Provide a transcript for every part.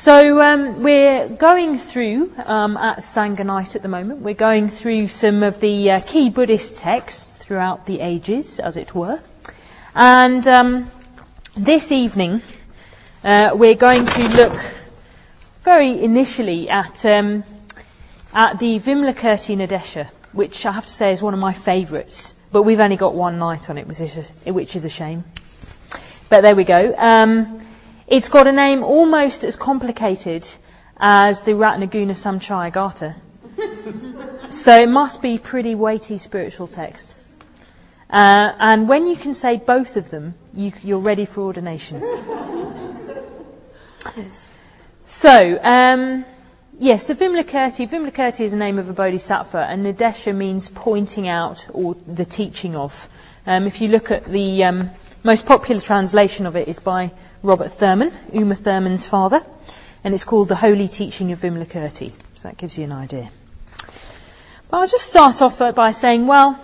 So we're going through, at Sangonite at the moment, we're going through some of the key Buddhist texts throughout the ages, as it were. And this evening we're going to look very initially at the Vimalakirti Nadesha, which I have to say is one of my favourites. But we've only got one night on it, which is a shame. But there we go. It's got a name almost as complicated as the Ratnaguna Samchaya Gatha. So it must be pretty weighty spiritual text. And when you can say both of them, you're ready for ordination. So, yes, the Vimalakirti is the name of a bodhisattva, and Nadesha means pointing out or the teaching of. If you look at the most popular translation of it is by Robert Thurman, Uma Thurman's father, and it's called The Holy Teaching of Vimalakirti. So that gives you an idea. But I'll just start off by saying, well,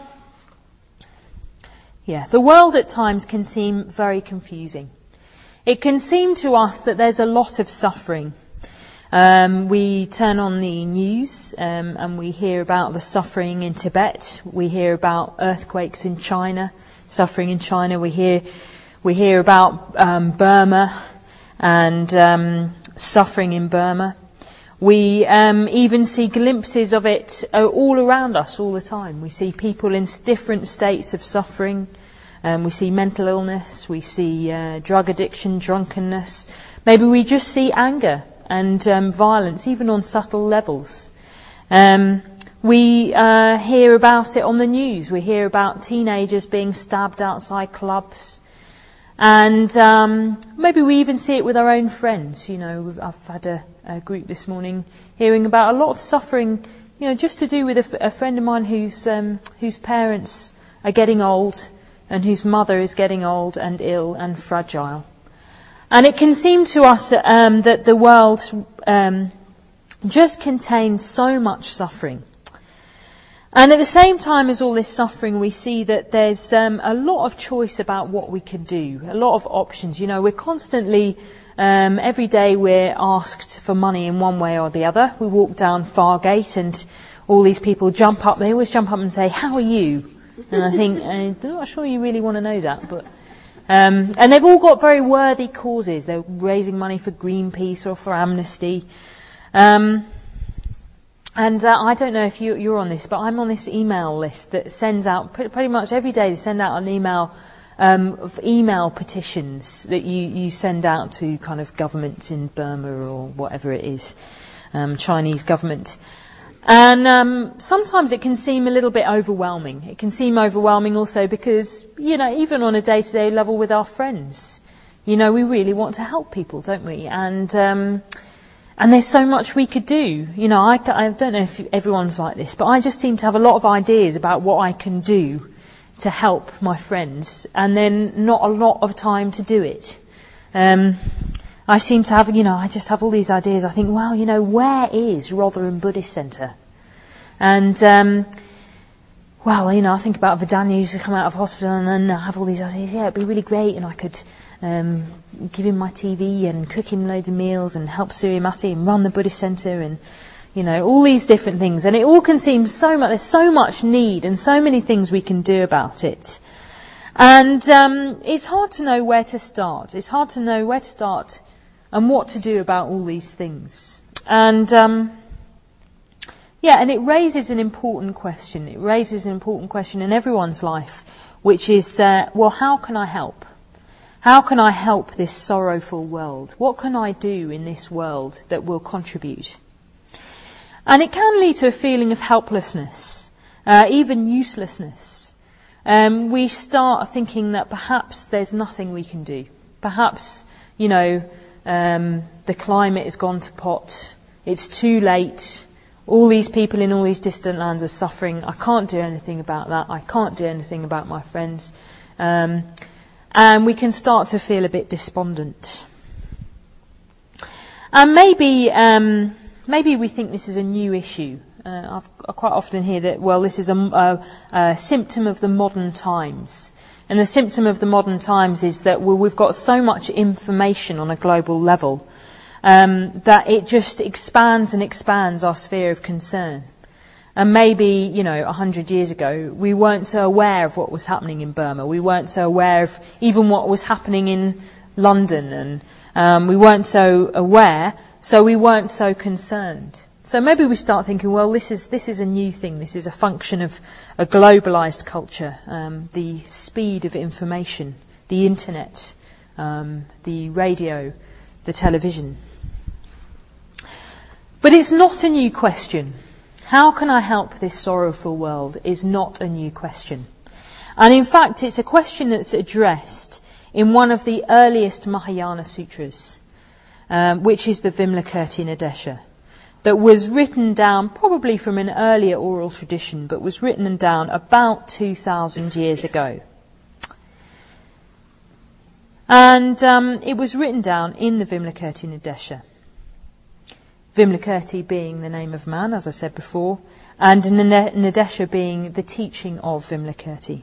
yeah, the world at times can seem very confusing. It can seem to us that there's a lot of suffering. We turn on the news and we hear about the suffering in Tibet. We hear about earthquakes in China, suffering in China. We hear about Burma and suffering in Burma. We even see glimpses of it all around us all the time. We see people in different states of suffering. We see mental illness. We see drug addiction, drunkenness. Maybe we just see anger and violence, even on subtle levels. We hear about it on the news. We hear about teenagers being stabbed outside clubs. And maybe we even see it with our own friends. You know, I've had a group this morning hearing about a lot of suffering, you know, just to do with a friend of mine whose parents are getting old and whose mother is getting old and ill and fragile. And it can seem to us that the world just contains so much suffering. And at the same time as all this suffering, we see that there's a lot of choice about what we can do, a lot of options. You know, we're constantly, every day we're asked for money in one way or the other. We walk down Fargate and all these people jump up. They always jump up and say, "How are you?" And I think, I'm not sure you really want to know that, but... and they've all got very worthy causes. They're raising money for Greenpeace or for Amnesty. And I don't know if you're on this, but I'm on this email list that sends out, pretty much every day they send out an email of email petitions that you send out to kind of governments in Burma or whatever it is, Chinese government. And sometimes it can seem a little bit overwhelming. It can seem overwhelming also because, you know, even on a day-to-day level with our friends, you know, we really want to help people, don't we? And there's so much we could do. You know, I don't know if everyone's like this, but I just seem to have a lot of ideas about what I can do to help my friends, and then not a lot of time to do it. I seem to have, you know, I just have all these ideas. I think, well, you know, where is Rotherham Buddhist Centre? And, well, you know, I think about Vidanya who's come out of hospital, and then I have all these ideas. Yeah, it'd be really great, and I could give him my TV and cook him loads of meals and help Surimati and run the Buddhist Centre and, you know, all these different things. And it all can seem so much, there's so much need and so many things we can do about it. And it's hard to know where to start. It's hard to know where to start and what to do about all these things. And, yeah, and it raises an important question. It raises an important question in everyone's life, which is, well, how can I help? How can I help this sorrowful world? What can I do in this world that will contribute? And it can lead to a feeling of helplessness, even uselessness. We start thinking that perhaps there's nothing we can do. Perhaps, you know, the climate has gone to pot. It's too late. All these people in all these distant lands are suffering. I can't do anything about that. I can't do anything about my friends. And we can start to feel a bit despondent. And maybe we think this is a new issue. I quite often hear that, well, this is a symptom of the modern times. And the symptom of the modern times is that, well, we've got so much information on a global level that it just expands and expands our sphere of concern. And maybe, 100 years ago, we weren't so aware of what was happening in Burma. We weren't so aware of even what was happening in London, and we weren't so aware, so we weren't so concerned. So maybe we start thinking, well, this is a new thing. This is a function of a globalized culture, the speed of information, the internet, the radio, the television. But it's not a new question. How can I help this sorrowful world is not a new question. And in fact, it's a question that's addressed in one of the earliest Mahayana sutras, which is the Vimalakirti Nadesha, that was written down probably from an earlier oral tradition, but was written down about 2,000 years ago. And it was written down in the Vimalakirti Nadesha. Vimalakirti being the name of man, as I said before, and Nadesha being the teaching of Vimalakirti.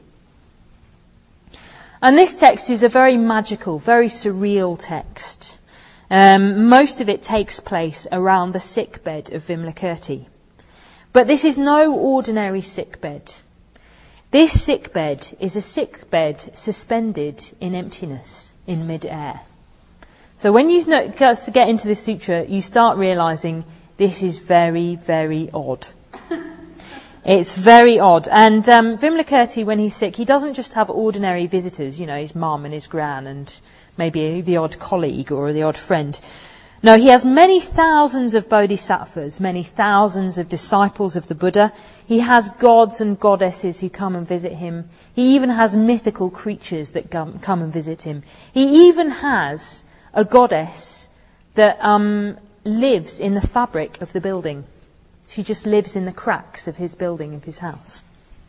And this text is a very magical, very surreal text. Most of it takes place around the sickbed of Vimalakirti. But this is no ordinary sickbed. This sickbed is a sickbed suspended in emptiness, in mid-air. So when you get into this sutra, you start realizing this is very, very odd. It's very odd. And Vimalakirti, when he's sick, he doesn't just have ordinary visitors, his mum and his gran and maybe the odd colleague or the odd friend. No, he has many thousands of bodhisattvas, many thousands of disciples of the Buddha. He has gods and goddesses who come and visit him. He even has mythical creatures that come and visit him. He even has a goddess that lives in the fabric of the building. She just lives in the cracks of his building, of his house.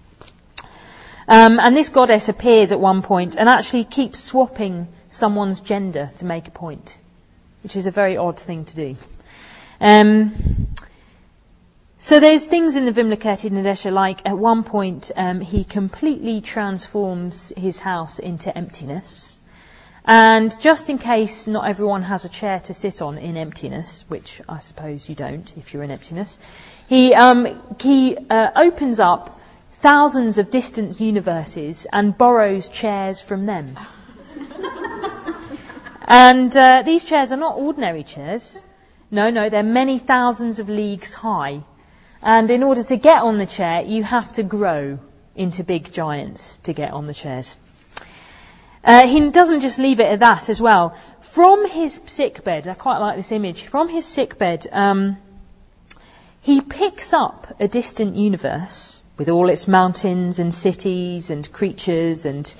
And this goddess appears at one point and actually keeps swapping someone's gender to make a point, which is a very odd thing to do. So there's things in the Vimalakirti Nadesha, like at one point he completely transforms his house into emptiness. And just in case not everyone has a chair to sit on in emptiness, which I suppose you don't if you're in emptiness, he opens up thousands of distant universes and borrows chairs from them. And these chairs are not ordinary chairs. No, they're many thousands of leagues high. And in order to get on the chair, you have to grow into big giants to get on the chairs. He doesn't just leave it at that as well. From his sickbed, I quite like this image, from his sickbed, he picks up a distant universe with all its mountains and cities and creatures and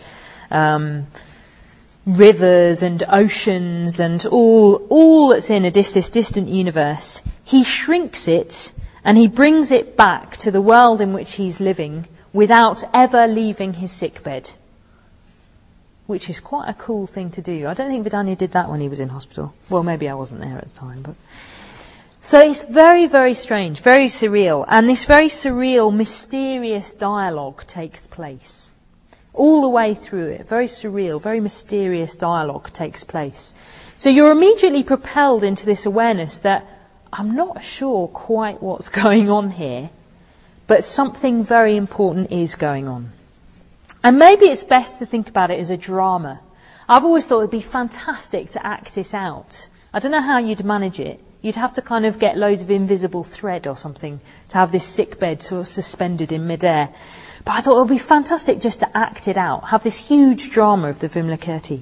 rivers and oceans and all that's in this distant universe. He shrinks it and he brings it back to the world in which he's living without ever leaving his sickbed, which is quite a cool thing to do. I don't think Vidania did that when he was in hospital. Well, maybe I wasn't there at the time, but so it's very, very strange, very surreal, and this very surreal, mysterious dialogue takes place. All the way through it, very surreal, very mysterious dialogue takes place. So you're immediately propelled into this awareness that I'm not sure quite what's going on here, but something very important is going on. And maybe it's best to think about it as a drama. I've always thought it'd be fantastic to act it out. I don't know how you'd manage it. You'd have to kind of get loads of invisible thread or something to have this sickbed sort of suspended in midair. But I thought it would be fantastic just to act it out, have this huge drama of the Vimalakirti.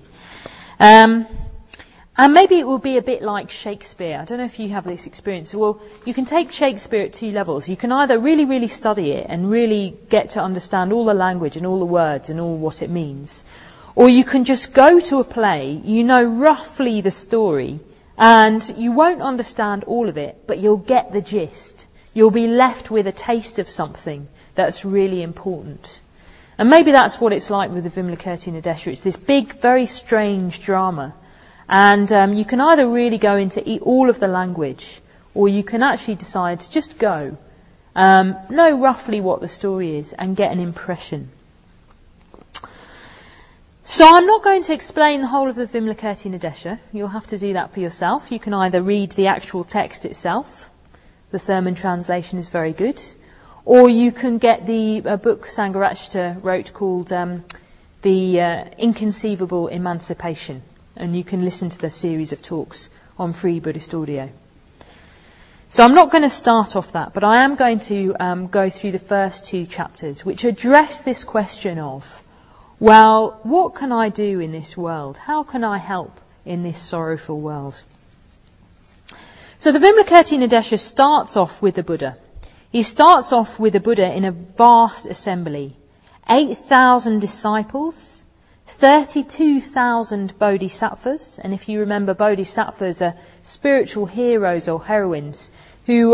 And maybe it will be a bit like Shakespeare. I don't know if you have this experience. Well, you can take Shakespeare at two levels. You can either really, really study it and really get to understand all the language and all the words and all what it means. Or you can just go to a play, you know roughly the story, and you won't understand all of it, but you'll get the gist. You'll be left with a taste of something that's really important. And maybe that's what it's like with the Vimalakirti Nadesha. It's this big, very strange drama. And you can either really go into all of the language, or you can actually decide to just go, know roughly what the story is, and get an impression. So I'm not going to explain the whole of the Vimla-Kirti Nadesha. You'll have to do that for yourself. You can either read the actual text itself. The Thurman translation is very good. Or you can get the book Sangharakshita wrote called The Inconceivable Emancipation. And you can listen to the series of talks on free Buddhist audio. So I'm not going to start off that, but I am going to go through the first 2 chapters, which address this question of, well, what can I do in this world? How can I help in this sorrowful world? So the Vimla-Kirti Nadesha starts off with the Buddha. He starts off with the Buddha in a vast assembly. 8,000 disciples, 32,000 bodhisattvas, and if you remember, bodhisattvas are spiritual heroes or heroines who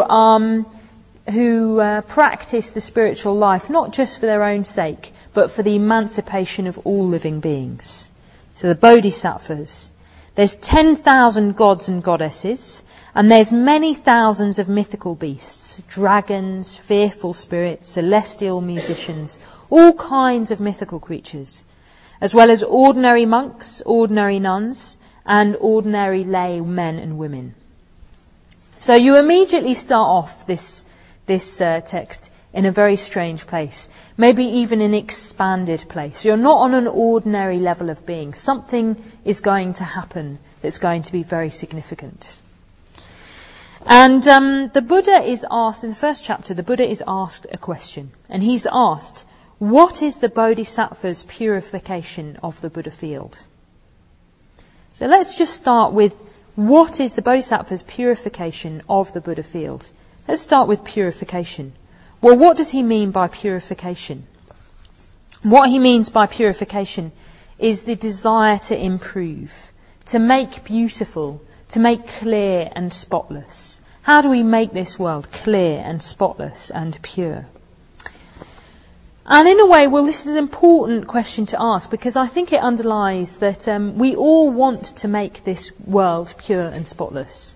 practice the spiritual life not just for their own sake, but for the emancipation of all living beings. So the bodhisattvas. There's 10,000 gods and goddesses, and there's many thousands of mythical beasts, dragons, fearful spirits, celestial musicians, all kinds of mythical creatures, as well as ordinary monks, ordinary nuns, and ordinary lay men and women. So you immediately start off this text in a very strange place, maybe even an expanded place. You're not on an ordinary level of being. Something is going to happen that's going to be very significant. And the Buddha is asked, in the first chapter, the Buddha is asked a question. And he's asked, what is the Bodhisattva's purification of the Buddha field? So let's just start with, what is the Bodhisattva's purification of the Buddha field? Let's start with purification. Well, what does he mean by purification? What he means by purification is the desire to improve, to make beautiful, to make clear and spotless. How do we make this world clear and spotless and pure? And in a way, well, this is an important question to ask, because I think it underlies that we all want to make this world pure and spotless.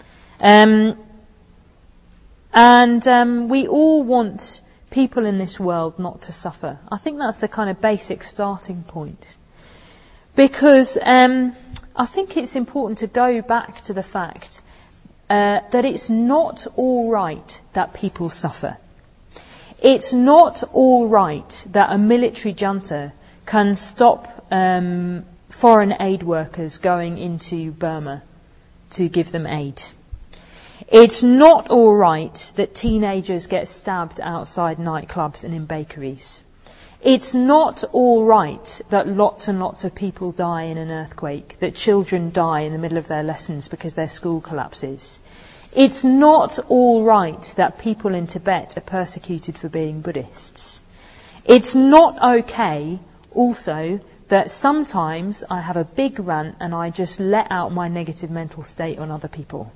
And we all want people in this world not to suffer. I think that's the kind of basic starting point. Because I think it's important to go back to the fact that it's not all right that people suffer. It's not all right that a military junta can stop foreign aid workers going into Burma to give them aid. It's not all right that teenagers get stabbed outside nightclubs and in bakeries. It's not all right that lots and lots of people die in an earthquake, that children die in the middle of their lessons because their school collapses. It's not all right that people in Tibet are persecuted for being Buddhists. It's not okay also that sometimes I have a big rant and I just let out my negative mental state on other people.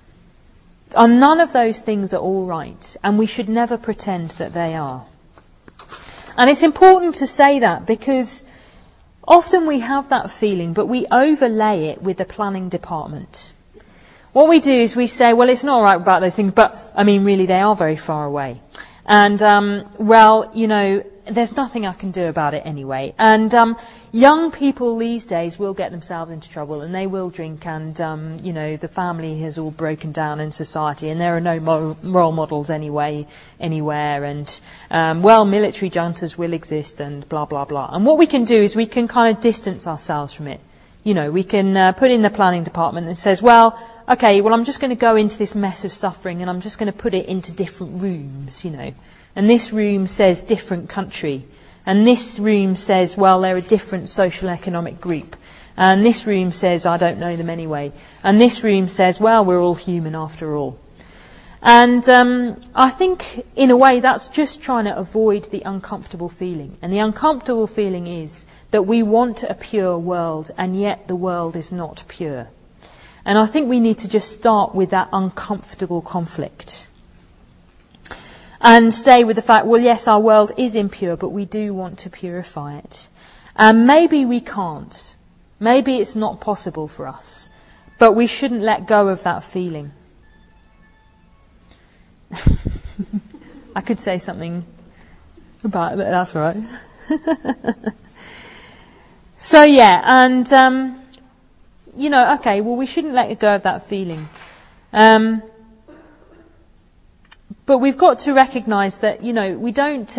And none of those things are all right, and we should never pretend that they are. And it's important to say that because often we have that feeling, but we overlay it with the planning department. What we do is we say, well, it's not all right about those things, but, I mean, really, they are very far away. And, well, you know, there's nothing I can do about it anyway. And young people these days will get themselves into trouble, and they will drink, and, you know, the family has all broken down in society, and there are no role models anyway, anywhere, and, well, military juntas will exist, and blah, blah, blah. And what we can do is we can kind of distance ourselves from it. You know, we can put in the planning department that says, well, okay, well, I'm just going to go into this mess of suffering, and I'm just going to put it into different rooms, you know. And this room says different country. And this room says, well, they're a different social economic group. And this room says, I don't know them anyway. And this room says, well, we're all human after all. And I think, in a way, that's just trying to avoid the uncomfortable feeling. And the uncomfortable feeling is that we want a pure world, and yet the world is not pure. And I think we need to just start with that uncomfortable conflict. And stay with the fact, well, yes, our world is impure, but we do want to purify it. And maybe we can't. Maybe it's not possible for us. But we shouldn't let go of that feeling. I could say something about it, but that's all right. So yeah, and okay, well, we shouldn't let go of that feeling. But we've got to recognise that, we don't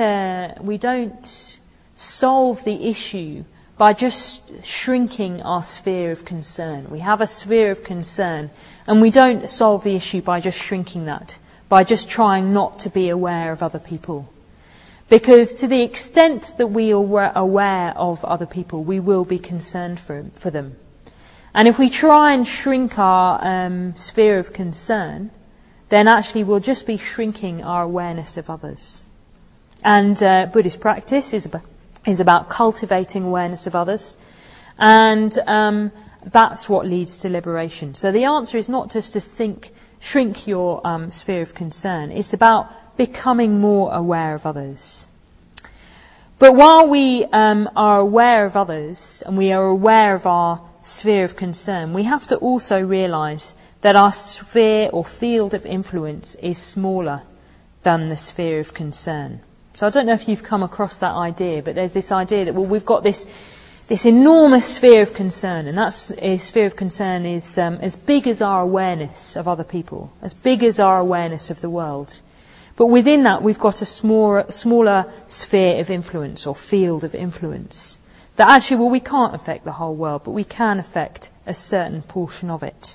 solve the issue by just shrinking our sphere of concern. We have a sphere of concern, and we don't solve the issue by just shrinking that, by just trying not to be aware of other people. Because to the extent that we are aware of other people, we will be concerned for them. And if we try and shrink our sphere of concern, then actually we'll just be shrinking our awareness of others. And Buddhist practice is about cultivating awareness of others, and that's what leads to liberation. So the answer is not just to shrink your sphere of concern. It's about becoming more aware of others. But while we are aware of others and we are aware of our sphere of concern, we have to also realise that our sphere or field of influence is smaller than the sphere of concern. So I don't know if you've come across that idea, but there's this idea that, we've got this enormous sphere of concern, and that sphere of concern is as big as our awareness of other people, as big as our awareness of the world. But within that, we've got a smaller sphere of influence or field of influence. That actually, we can't affect the whole world, but we can affect a certain portion of it.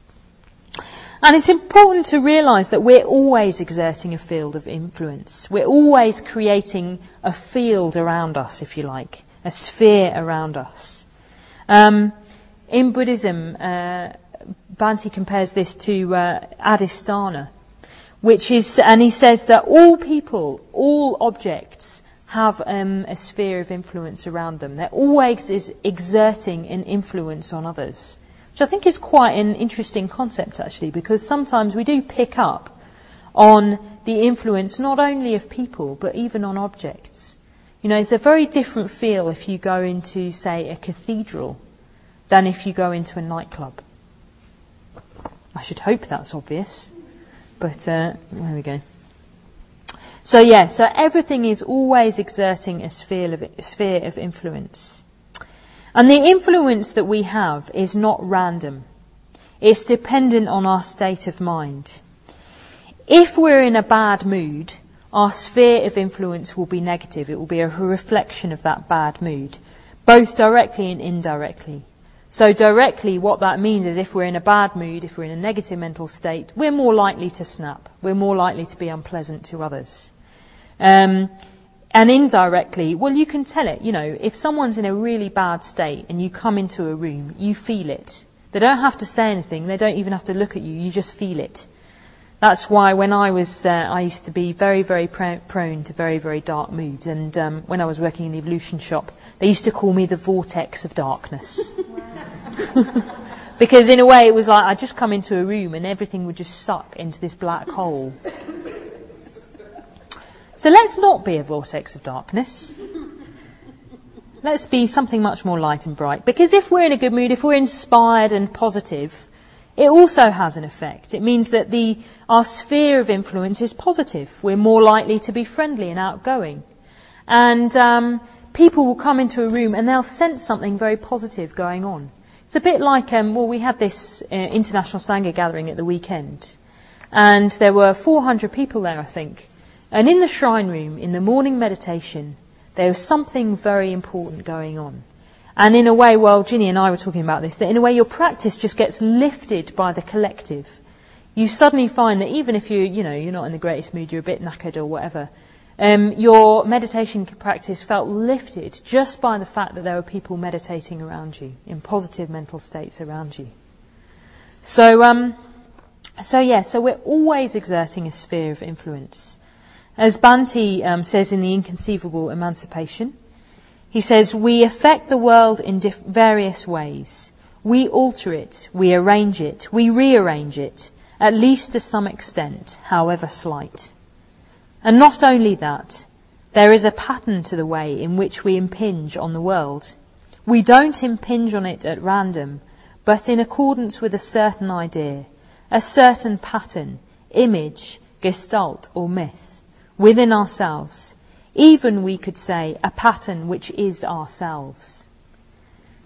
And it's important to realise that we're always exerting a field of influence. We're always creating a field around us, if you like, a sphere around us. In Buddhism, Bhante compares this to Adhisthana, and he says that all people, all objects, have a sphere of influence around them. They're always exerting an influence on others. Which I think is quite an interesting concept, actually, because sometimes we do pick up on the influence not only of people, but even on objects. It's a very different feel if you go into, say, a cathedral than if you go into a nightclub. I should hope that's obvious, but there we go. So everything is always exerting a sphere of influence. And the influence that we have is not random. It's dependent on our state of mind. If we're in a bad mood, our sphere of influence will be negative. It will be a reflection of that bad mood, both directly and indirectly. So directly, what that means is if we're in a bad mood, if we're in a negative mental state, we're more likely to snap. We're more likely to be unpleasant to others. And indirectly, well, you can tell it. If someone's in a really bad state and you come into a room, you feel it. They don't have to say anything. They don't even have to look at you. You just feel it. That's why when I used to be very, very prone to very, very dark moods. And when I was working in the evolution shop, they used to call me the vortex of darkness. Because in a way, it was like I'd just come into a room and everything would just suck into this black hole. So let's not be a vortex of darkness. Let's be something much more light and bright. Because if we're in a good mood, if we're inspired and positive, it also has an effect. It means that our sphere of influence is positive. We're more likely to be friendly and outgoing. And people will come into a room and they'll sense something very positive going on. It's a bit like, we had this International Sangha gathering at the weekend. And there were 400 people there, I think. And in the shrine room, in the morning meditation, there was something very important going on. And in a way, Ginny and I were talking about this, that in a way your practice just gets lifted by the collective. You suddenly find that even if you're not in the greatest mood, you're a bit knackered or whatever, your meditation practice felt lifted just by the fact that there were people meditating around you, in positive mental states around you. So we're always exerting a sphere of influence. As Bhante says in The Inconceivable Emancipation, he says, we affect the world in various ways. We alter it, we arrange it, we rearrange it, at least to some extent, however slight. And not only that, there is a pattern to the way in which we impinge on the world. We don't impinge on it at random, but in accordance with a certain idea, a certain pattern, image, gestalt or myth. Within ourselves, even we could say a pattern which is ourselves.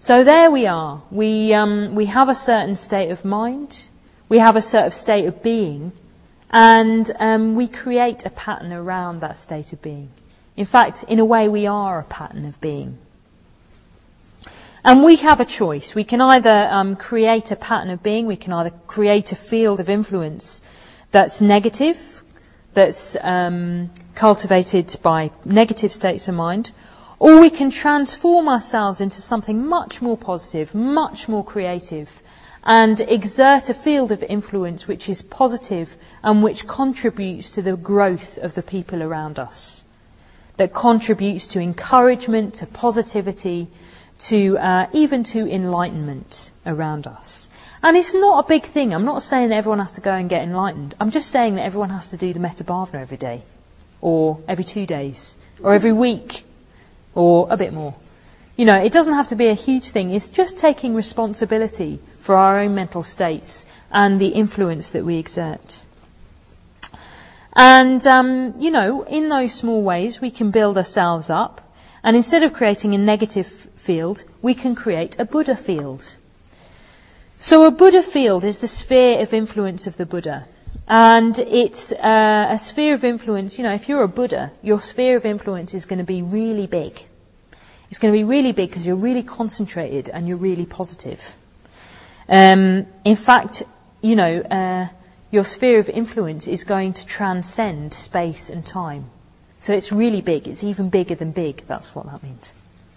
So there we are. We have a certain state of mind. We have a certain state of being. And we create a pattern around that state of being. In fact, in a way, we are a pattern of being. And we have a choice. We can either create a pattern of being, we can either create a field of influence that's negative, that's cultivated by negative states of mind, or we can transform ourselves into something much more positive, much more creative, and exert a field of influence which is positive and which contributes to the growth of the people around us, that contributes to encouragement, to positivity, to even to enlightenment around us. And it's not a big thing. I'm not saying that everyone has to go and get enlightened. I'm just saying that everyone has to do the Metta Bhavana every day, or every 2 days, or every week, or a bit more. You know, it doesn't have to be a huge thing. It's just taking responsibility for our own mental states and the influence that we exert. And, you know, in those small ways, we can build ourselves up. And instead of creating a negative field, we can create a Buddha field. So a Buddha field is the sphere of influence of the Buddha. And it's a sphere of influence, you know, if you're a Buddha, your sphere of influence is going to be really big. It's going to be really big because you're really concentrated and you're really positive. In fact, you know, your sphere of influence is going to transcend space and time. So it's really big. It's even bigger than big. That's what that means.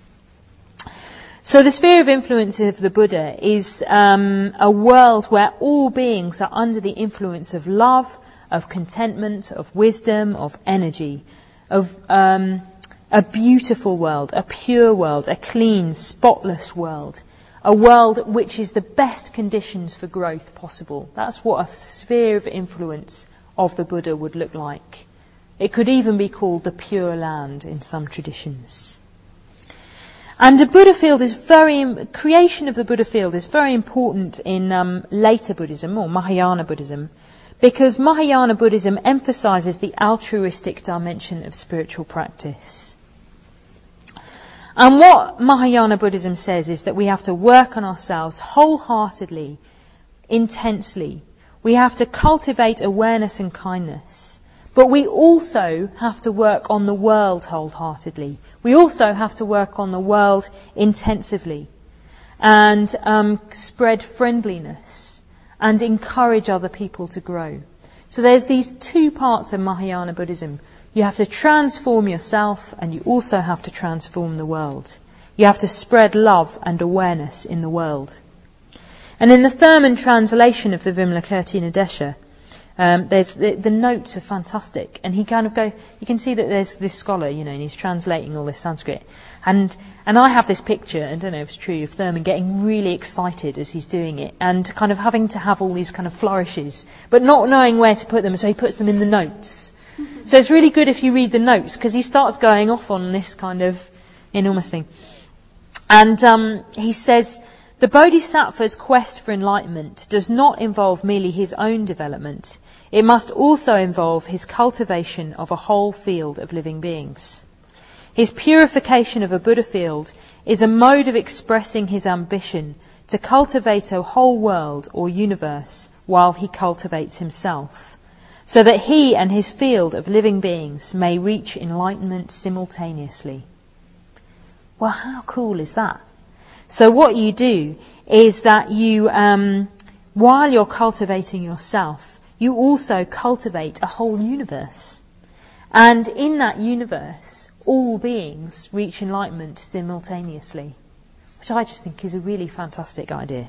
So the sphere of influence of the Buddha is a world where all beings are under the influence of love, of contentment, of wisdom, of energy, of a beautiful world, a pure world, a clean, spotless world, a world which is the best conditions for growth possible. That's what a sphere of influence of the Buddha would look like. It could even be called the Pure Land in some traditions. And the Buddha field is creation of the Buddha field is very important in later Buddhism or Mahayana Buddhism, because Mahayana Buddhism emphasizes the altruistic dimension of spiritual practice. And what Mahayana Buddhism says is that we have to work on ourselves wholeheartedly, intensely. We have to cultivate awareness and kindness. But we also have to work on the world wholeheartedly. We also have to work on the world intensively and spread friendliness and encourage other people to grow. So there's these two parts of Mahayana Buddhism. You have to transform yourself and you also have to transform the world. You have to spread love and awareness in the world. And in the Thurman translation of the Vimalakirti Nadesha, there's the notes are fantastic, and you can see that there's this scholar, you know, and he's translating all this Sanskrit, and I have this picture, I don't know if it's true, of Thurman getting really excited as he's doing it, and kind of having to have all these kind of flourishes, but not knowing where to put them, so he puts them in the notes. So it's really good if you read the notes, because he starts going off on this kind of enormous thing. And he says, the Bodhisattva's quest for enlightenment does not involve merely his own development. It must also involve his cultivation of a whole field of living beings. His purification of a Buddha field is a mode of expressing his ambition to cultivate a whole world or universe while he cultivates himself, so that he and his field of living beings may reach enlightenment simultaneously. Well, how cool is that? So what you do is that you, while you're cultivating yourself, you also cultivate a whole universe. And in that universe, all beings reach enlightenment simultaneously, which I just think is a really fantastic idea.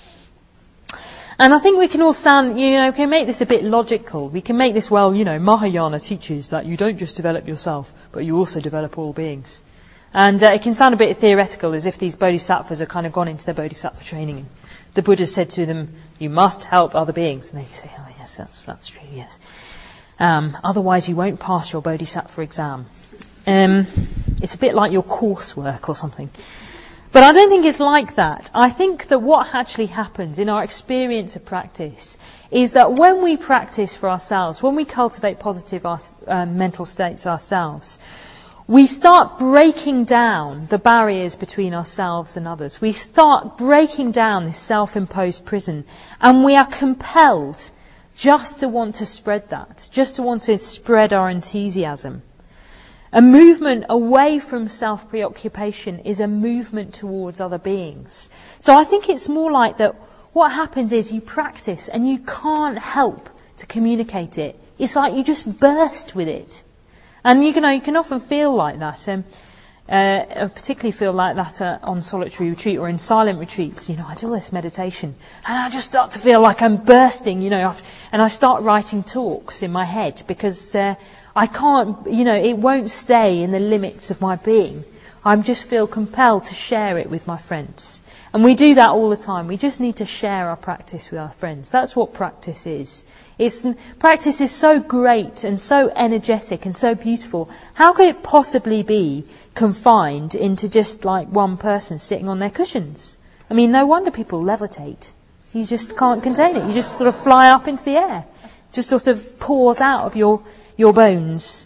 And I think we can all can make this a bit logical. We can make this, Mahayana teaches that you don't just develop yourself, but you also develop all beings. And it can sound a bit theoretical, as if these bodhisattvas have kind of gone into their bodhisattva training. And the Buddha said to them, you must help other beings. And they say, oh yes, that's true, yes. Otherwise you won't pass your bodhisattva exam. It's a bit like your coursework or something. But I don't think it's like that. I think that what actually happens in our experience of practice is that when we practice for ourselves, when we cultivate positive mental states ourselves, we start breaking down the barriers between ourselves and others. We start breaking down this self-imposed prison, and we are compelled just to want to spread that, just to want to spread our enthusiasm. A movement away from self-preoccupation is a movement towards other beings. So I think it's more like that what happens is you practice and you can't help to communicate it. It's like you just burst with it. And you can often feel like that. I particularly feel like that on solitary retreat or in silent retreats. I do all this meditation and I just start to feel like I'm bursting, and I start writing talks in my head because I can't, it won't stay in the limits of my being. I just feel compelled to share it with my friends. And we do that all the time. We just need to share our practice with our friends. That's what practice is. Practice is so great and so energetic and so beautiful. How could it possibly be confined into just like one person sitting on their cushions? I mean, no wonder people levitate. You just can't contain it. You just sort of fly up into the air. It just sort of pours out of your bones.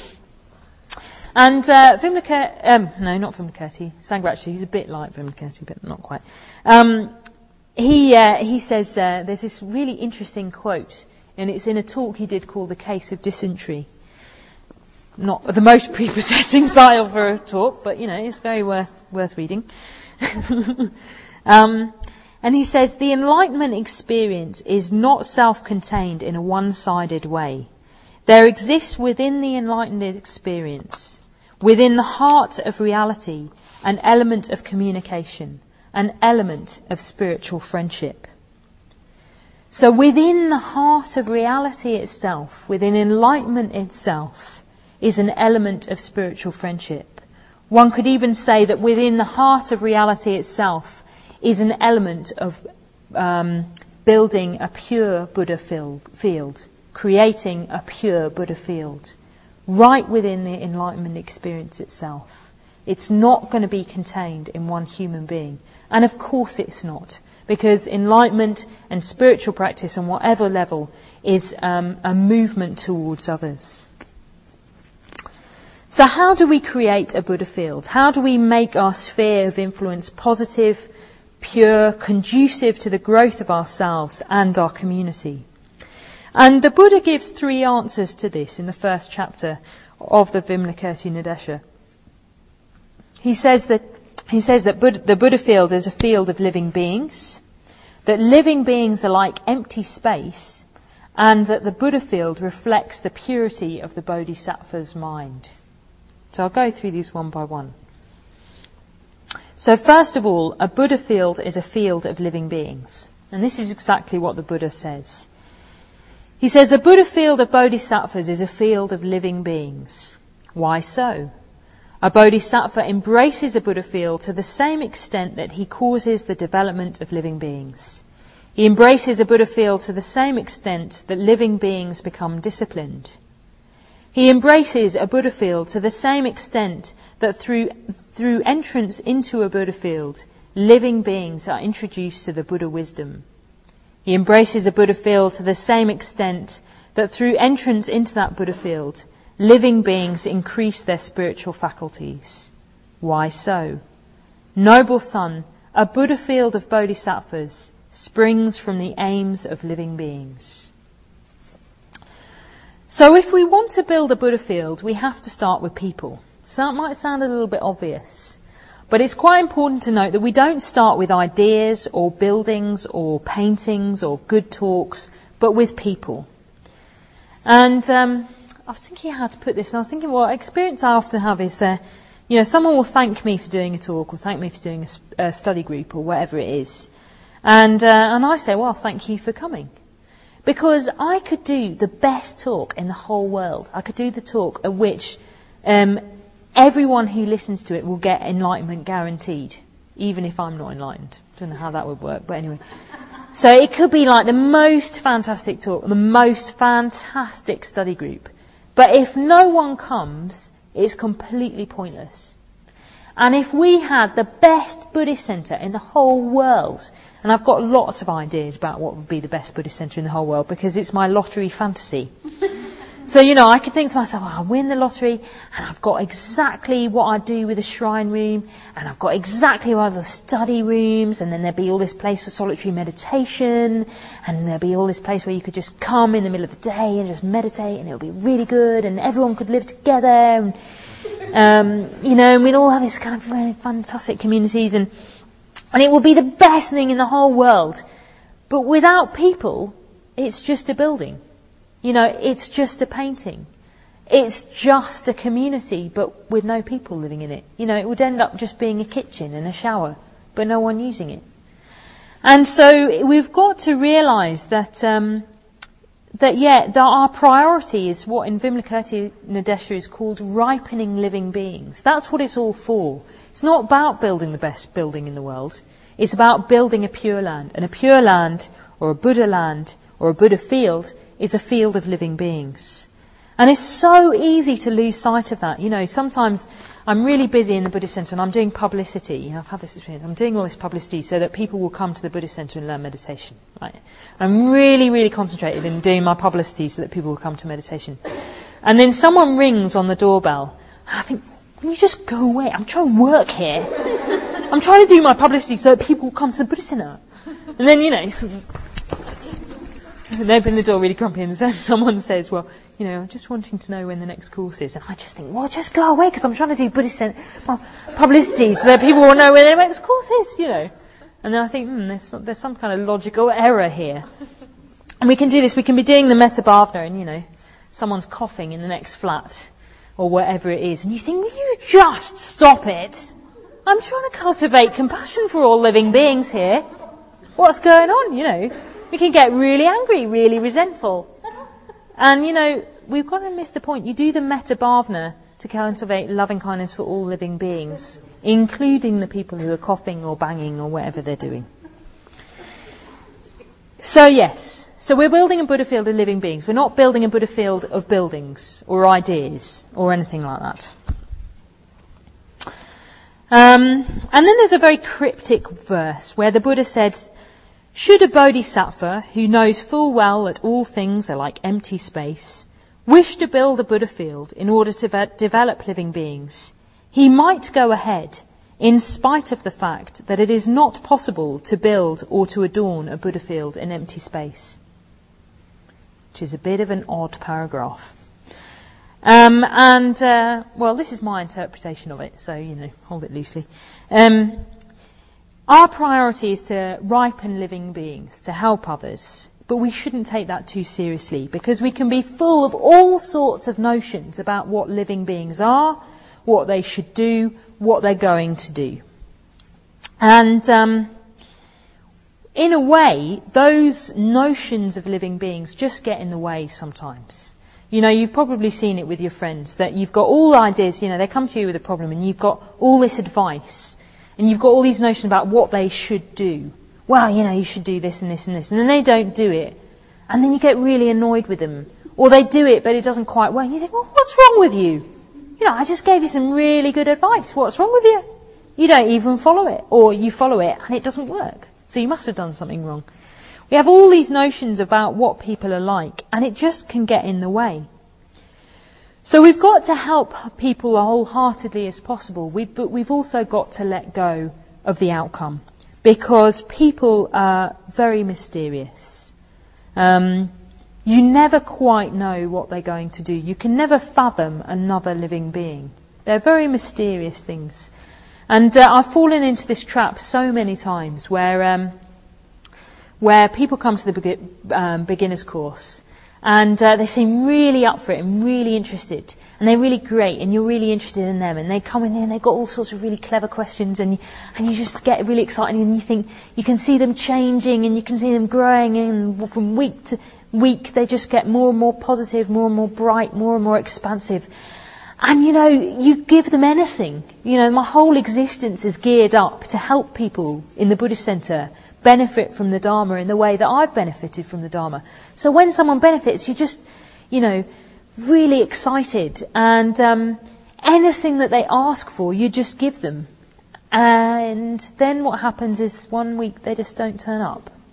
And Vimalakirti, Sangharakshita, he's a bit like Vimalakirti, but not quite. He says there's this really interesting quote, and it's in a talk he did called The Case of Dysentery. Not the most prepossessing title for a talk, but it's very worth reading. And he says, the Enlightenment experience is not self-contained in a one-sided way. There exists within the enlightened experience, within the heart of reality, an element of communication, an element of spiritual friendship. So within the heart of reality itself, within enlightenment itself, is an element of spiritual friendship. One could even say that within the heart of reality itself is an element of building a pure Buddha field, creating a pure Buddha field, right within the enlightenment experience itself. It's not going to be contained in one human being. And of course it's not, because enlightenment and spiritual practice on whatever level is a movement towards others. So how do we create a Buddha field? How do we make our sphere of influence positive, pure, conducive to the growth of ourselves and our community? And the Buddha gives 3 answers to this in the first chapter of the Vimalakirti Nadesha. He says that the Buddha field is a field of living beings, that living beings are like empty space, and that the Buddha field reflects the purity of the Bodhisattva's mind. So I'll go through these one by one. So first of all, a Buddha field is a field of living beings. And this is exactly what the Buddha says. He says, a Buddha field of Bodhisattvas is a field of living beings. Why so? A Bodhisattva embraces a Buddha field to the same extent that he causes the development of living beings. He embraces a Buddha field to the same extent that living beings become disciplined. He embraces a Buddha field to the same extent that through entrance into a Buddha field, living beings are introduced to the Buddha wisdom. He embraces a Buddha field to the same extent that through entrance into that Buddha field, living beings increase their spiritual faculties. Why so? Noble son, a Buddha field of Bodhisattvas springs from the aims of living beings. So if we want to build a Buddha field, we have to start with people. So that might sound a little bit obvious. But it's quite important to note that we don't start with ideas or buildings or paintings or good talks, but with people. And I was thinking how to put this, and I was thinking, well, experience I often have is, someone will thank me for doing a talk or thank me for doing a study group or whatever it is. And I say, well, thank you for coming. Because I could do the best talk in the whole world. I could do the talk at which everyone who listens to it will get enlightenment guaranteed, even if I'm not enlightened. Don't know how that would work, but anyway. So it could be like the most fantastic talk, the most fantastic study group. But if no one comes, it's completely pointless. And if we had the best Buddhist centre in the whole world, and I've got lots of ideas about what would be the best Buddhist centre in the whole world because it's my lottery fantasy. So, I could think to myself, I'll win the lottery, and I've got exactly what I do with the shrine room, and I've got exactly all the study rooms, and then there'll be all this place for solitary meditation, and there'll be all this place where you could just come in the middle of the day and just meditate, and it'll be really good, and everyone could live together, and, and we'd all have this kind of really fantastic communities, and it will be the best thing in the whole world. But without people, it's just a building. It's just a painting. It's just a community, but with no people living in it. It would end up just being a kitchen and a shower, but no one using it. And so we've got to realise that our priority is what in Vimalakirti Nadesha is called ripening living beings. That's what it's all for. It's not about building the best building in the world. It's about building a pure land. And a pure land, or a Buddha land, or a Buddha field, is a field of living beings. And it's so easy to lose sight of that. Sometimes I'm really busy in the Buddhist Centre and I'm doing publicity. I've had this experience. I'm doing all this publicity so that people will come to the Buddhist Centre and learn meditation. Right? I'm really, really concentrated in doing my publicity so that people will come to meditation. And then someone rings on the doorbell. And I think, can you just go away? I'm trying to work here. I'm trying to do my publicity so that people will come to the Buddhist Centre. And then, and open the door really grumpy, and someone says, well, I'm just wanting to know when the next course is. And I just think, well, just go away, because I'm trying to do Buddhist publicity so that people will know when the next course is, And then I think, there's some kind of logical error here. And we can do this. We can be doing the Metta Bhavana, and, someone's coughing in the next flat, or wherever it is. And you think, will you just stop it? I'm trying to cultivate compassion for all living beings here. What's going on, We can get really angry, really resentful. And, we've got to miss the point. You do the Metta Bhavana to cultivate loving kindness for all living beings, including the people who are coughing or banging or whatever they're doing. So, yes. So we're building a Buddha field of living beings. We're not building a Buddha field of buildings or ideas or anything like that. And then there's a very cryptic verse where the Buddha said, should a bodhisattva, who knows full well that all things are like empty space, wish to build a Buddha field in order to develop living beings, he might go ahead, in spite of the fact that it is not possible to build or to adorn a Buddha field in empty space. Which is a bit of an odd paragraph. This is my interpretation of it, so, hold it loosely. Our priority is to ripen living beings, to help others, but we shouldn't take that too seriously, because we can be full of all sorts of notions about what living beings are, what they should do, what they're going to do. And in a way, those notions of living beings just get in the way sometimes. You've probably seen it with your friends, that you've got all ideas, they come to you with a problem and you've got all this advice. And you've got all these notions about what they should do. Well, you should do this and this and this. And then they don't do it. And then you get really annoyed with them. Or they do it, but it doesn't quite work. And you think, well, what's wrong with you? I just gave you some really good advice. What's wrong with you? You don't even follow it. Or you follow it and it doesn't work. So you must have done something wrong. We have all these notions about what people are like. And it just can get in the way. So we've got to help people wholeheartedly as possible, but we've also got to let go of the outcome, because people are very mysterious. You never quite know what they're going to do. You can never fathom another living being. They're very mysterious things. And I've fallen into this trap so many times where people come to the beginner's course, and they seem really up for it and really interested. And they're really great, and you're really interested in them. And they come in there and they've got all sorts of really clever questions, and you just get really excited, and you think you can see them changing and you can see them growing, and from week to week they just get more and more positive, more and more bright, more and more expansive. And you give them anything. My whole existence is geared up to help people in the Buddhist Centre benefit from the Dharma in the way that I've benefited from the Dharma. So when someone benefits, you just, really excited. And anything that they ask for, you just give them. And then what happens is one week they just don't turn up.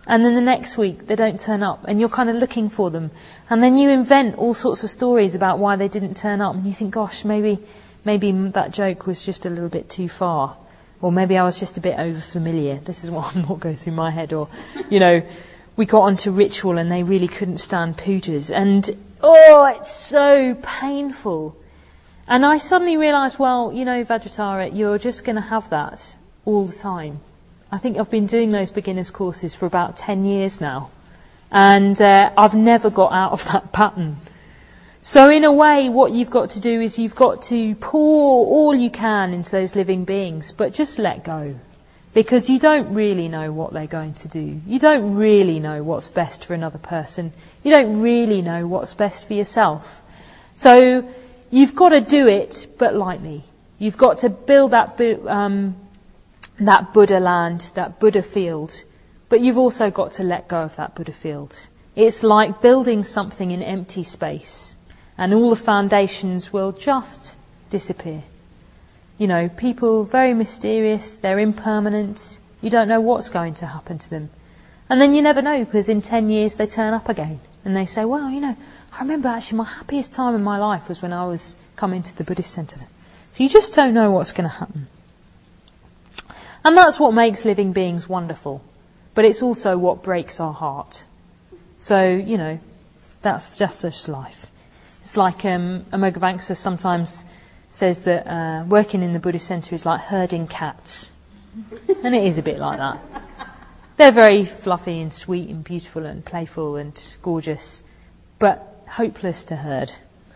And then the next week they don't turn up, and you're kind of looking for them. And then you invent all sorts of stories about why they didn't turn up, and you think, gosh, maybe that joke was just a little bit too far. Or maybe I was just a bit over-familiar. This is what I'm not going through my head. Or, we got onto ritual and they really couldn't stand pujas. And, it's so painful. And I suddenly realised, Vajratara, you're just going to have that all the time. I think I've been doing those beginners courses for about 10 years now. And I've never got out of that pattern. So in a way, what you've got to do is you've got to pour all you can into those living beings, but just let go. Because you don't really know what they're going to do. You don't really know what's best for another person. You don't really know what's best for yourself. So you've got to do it, but lightly. You've got to build that Buddha land, that Buddha field. But you've also got to let go of that Buddha field. It's like building something in empty space. And all the foundations will just disappear. People, very mysterious, they're impermanent. You don't know what's going to happen to them. And then you never know, because in 10 years they turn up again. And they say, I remember actually my happiest time in my life was when I was coming to the Buddhist centre. So you just don't know what's going to happen. And that's what makes living beings wonderful. But it's also what breaks our heart. So, that's just life. It's like Amoghavanksa sometimes says that working in the Buddhist centre is like herding cats. And it is a bit like that. They're very fluffy and sweet and beautiful and playful and gorgeous, but hopeless to herd.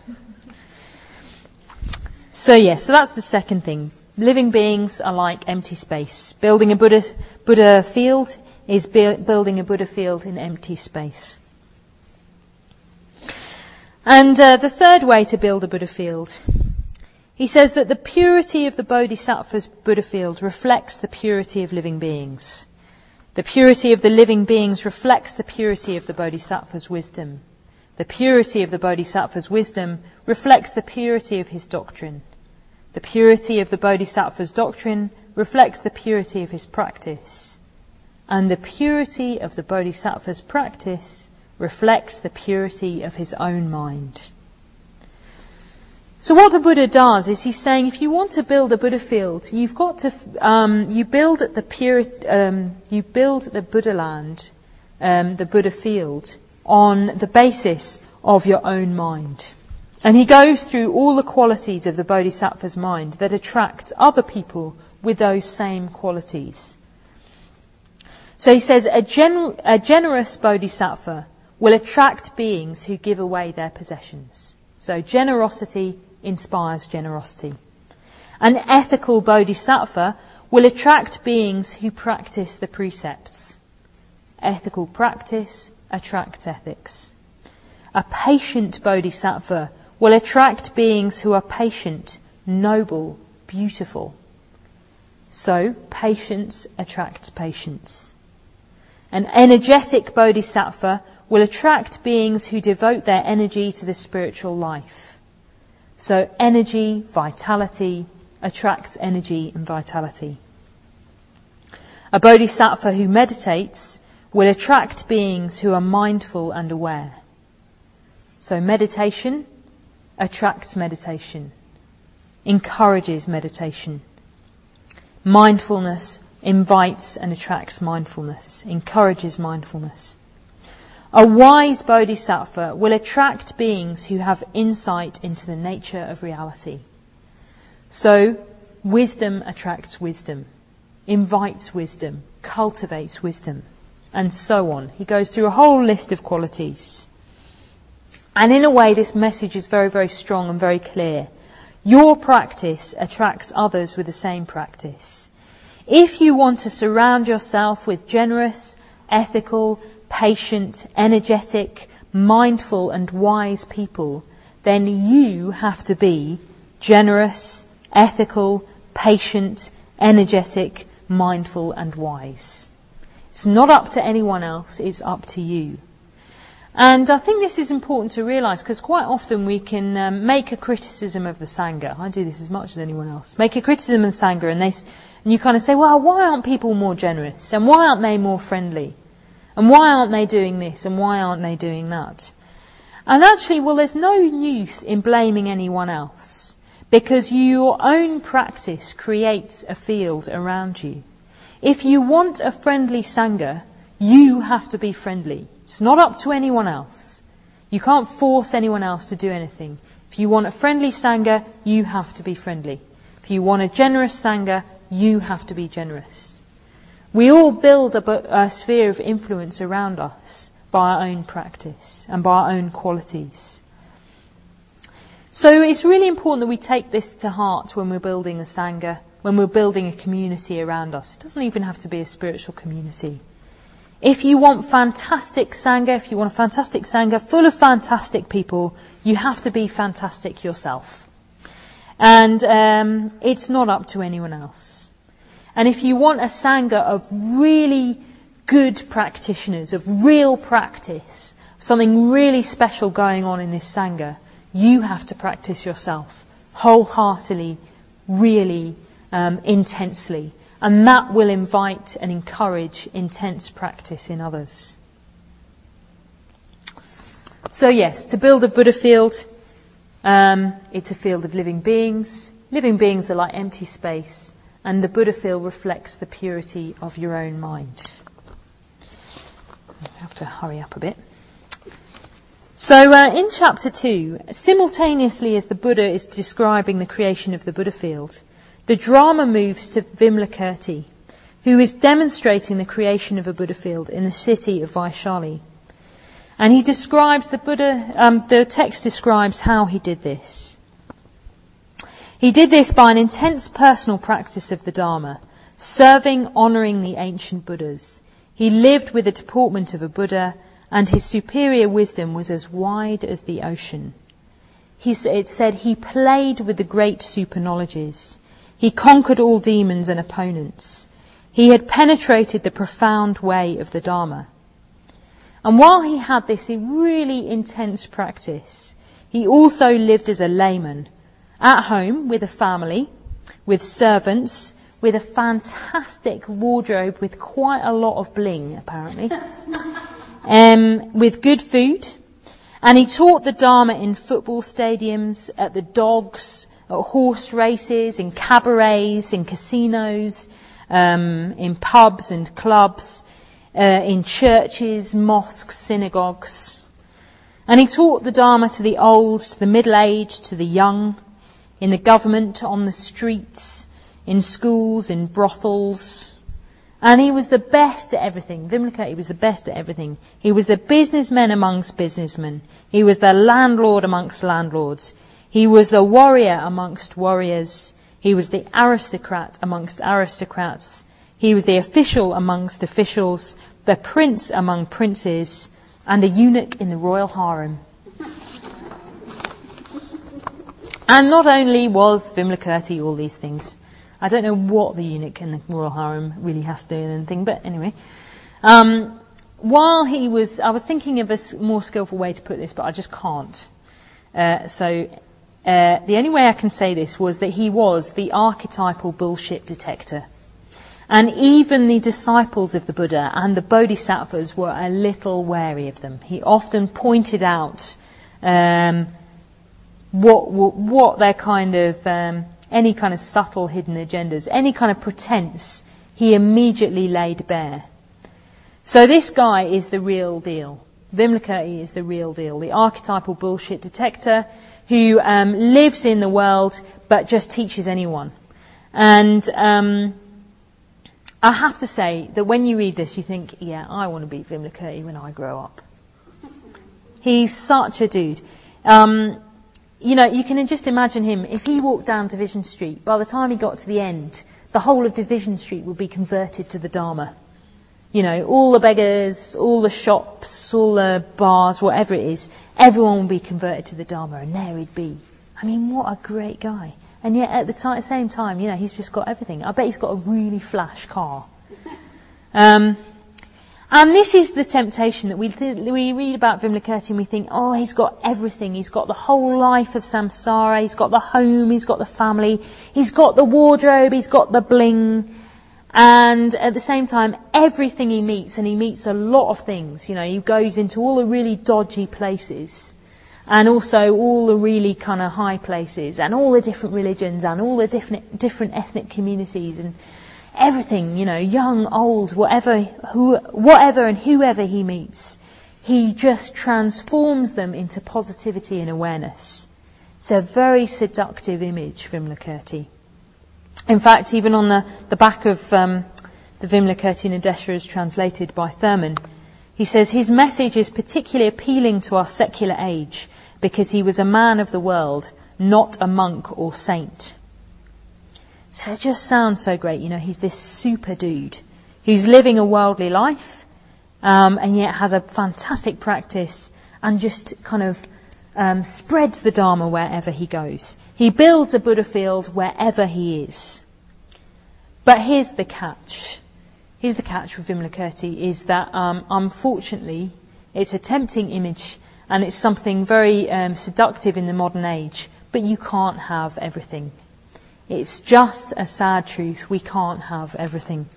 So that's the second thing. Living beings are like empty space. Building a Buddha field is building a Buddha field in empty space. And the third way to build a Buddha field, he says that the purity of the Bodhisattva's Buddha field reflects the purity of living beings. The purity of the living beings reflects the purity of the Bodhisattva's wisdom. The purity of the Bodhisattva's wisdom reflects the purity of his doctrine. The purity of the Bodhisattva's doctrine reflects the purity of his practice. And the purity of the Bodhisattva's practice reflects the purity of his own mind. So what the Buddha does is he's saying, if you want to build a Buddha field, you've got to you build the Buddha land, the Buddha field, on the basis of your own mind. And he goes through all the qualities of the Bodhisattva's mind that attract other people with those same qualities. So he says, a generous Bodhisattva will attract beings who give away their possessions. So generosity inspires generosity. An ethical Bodhisattva will attract beings who practice the precepts. Ethical practice attracts ethics. A patient Bodhisattva will attract beings who are patient, noble, beautiful. So patience attracts patience. An energetic Bodhisattva will attract beings who devote their energy to the spiritual life. So energy, vitality, attracts energy and vitality. A Bodhisattva who meditates will attract beings who are mindful and aware. So meditation attracts meditation, encourages meditation. Mindfulness invites and attracts mindfulness, encourages mindfulness. A wise Bodhisattva will attract beings who have insight into the nature of reality. So, wisdom attracts wisdom, invites wisdom, cultivates wisdom, and so on. He goes through a whole list of qualities. And in a way, this message is very, very strong and very clear. Your practice attracts others with the same practice. If you want to surround yourself with generous, ethical, patient, energetic, mindful and wise people, then you have to be generous, ethical, patient, energetic, mindful and wise. It's not up to anyone else, it's up to you. And I think this is important to realise, because quite often we can make a criticism of the Sangha. I do this as much as anyone else. Make a criticism of the Sangha and you kind of say, well, why aren't people more generous? And why aren't they more friendly? And why aren't they doing this? And why aren't they doing that? And actually, well, there's no use in blaming anyone else, because your own practice creates a field around you. If you want a friendly Sangha, you have to be friendly. It's not up to anyone else. You can't force anyone else to do anything. If you want a friendly Sangha, you have to be friendly. If you want a generous Sangha, you have to be generous. We all build a sphere of influence around us by our own practice and by our own qualities. So it's really important that we take this to heart when we're building a Sangha, when we're building a community around us. It doesn't even have to be a spiritual community. If you want fantastic Sangha, if you want a fantastic Sangha full of fantastic people, you have to be fantastic yourself. And it's not up to anyone else. And if you want a Sangha of really good practitioners, of real practice, something really special going on in this Sangha, you have to practice yourself wholeheartedly, really intensely. And that will invite and encourage intense practice in others. So yes, to build a Buddha field, it's a field of living beings. Living beings are like empty space, and the Buddha field reflects the purity of your own mind. I have to hurry up a bit. So in chapter 2, simultaneously as the Buddha is describing the creation of the Buddha field, the drama moves to Vimalakirti, who is demonstrating the creation of a Buddha field in the city of Vaishali. And he describes the text describes how he did this. He did this by an intense personal practice of the Dharma, serving, honouring the ancient Buddhas. He lived with the deportment of a Buddha, and his superior wisdom was as wide as the ocean. It said he played with the great super knowledges. He conquered all demons and opponents. He had penetrated the profound way of the Dharma. And while he had this really intense practice, he also lived as a layman, at home with a family, with servants, with a fantastic wardrobe with quite a lot of bling, apparently, with good food. And he taught the Dharma in football stadiums, at the dogs, at horse races, in cabarets, in casinos, in pubs and clubs, in churches, mosques, synagogues. And he taught the Dharma to the old, to the middle-aged, to the young, in the government, on the streets, in schools, in brothels. And he was the best at everything. Vimalakirti was the best at everything. He was the businessman amongst businessmen. He was the landlord amongst landlords. He was the warrior amongst warriors. He was the aristocrat amongst aristocrats. He was the official amongst officials, the prince among princes, and a eunuch in the royal harem. And not only was Vimalakirti all these things, I don't know what the eunuch in the royal harem really has to do with anything, but anyway. While he was, I was thinking of a more skillful way to put this, but I just can't. The only way I can say this was that he was the archetypal bullshit detector. And even the disciples of the Buddha and the Bodhisattvas were a little wary of them. He often pointed out what their kind of, any kind of subtle hidden agendas, any kind of pretense, he immediately laid bare. So this guy is the real deal. Vimalakirti is the real deal, the archetypal bullshit detector who lives in the world but just teaches anyone. And I have to say that when you read this, you think, yeah, I want to be Vimalakirti when I grow up. He's such a dude. You can just imagine him, if he walked down Division Street, by the time he got to the end, the whole of Division Street would be converted to the Dharma. All the beggars, all the shops, all the bars, whatever it is, everyone would be converted to the Dharma, and there he'd be. I mean, what a great guy. And yet at the same time, he's just got everything. I bet he's got a really flash car. And this is the temptation that we read about Vimalakirti and we think, oh, he's got everything. He's got the whole life of samsara. He's got the home. He's got the family. He's got the wardrobe. He's got the bling. And at the same time, everything he meets, and he meets a lot of things, he goes into all the really dodgy places, and also all the really kind of high places, and all the different religions, and all the different ethnic communities, and everything, young, old, whatever and whoever he meets, he just transforms them into positivity and awareness. It's a very seductive image, Vimalakirti. In fact, even on the back of the Vimalakirti Nadeshra is translated by Thurman, he says his message is particularly appealing to our secular age because he was a man of the world, not a monk or saint. So it just sounds so great, he's this super dude who's living a worldly life, and yet has a fantastic practice and just kind of spreads the Dharma wherever he goes. He builds a Buddha field wherever he is. But here's the catch. Here's the catch with Vimalakirti, is that unfortunately it's a tempting image and it's something very seductive in the modern age, but you can't have everything. It's just a sad truth. We can't have everything.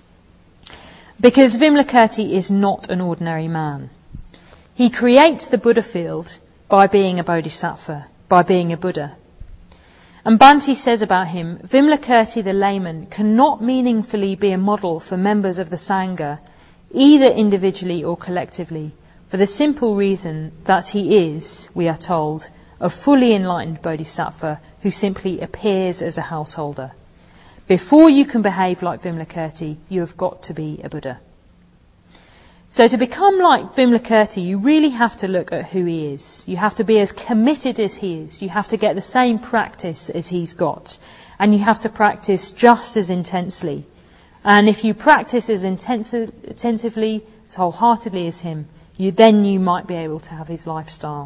Because Vimalakirti is not an ordinary man. He creates the Buddha field by being a bodhisattva, by being a Buddha. And Bhante says about him, Vimalakirti the layman cannot meaningfully be a model for members of the Sangha, either individually or collectively, for the simple reason that he is, we are told, a fully enlightened bodhisattva who simply appears as a householder. Before you can behave like Vimalakirti, you have got to be a Buddha. So to become like Vimalakirti, you really have to look at who he is. You have to be as committed as he is. You have to get the same practice as he's got. And you have to practice just as intensely. And if you practice as intensively, as wholeheartedly as him, then you might be able to have his lifestyle.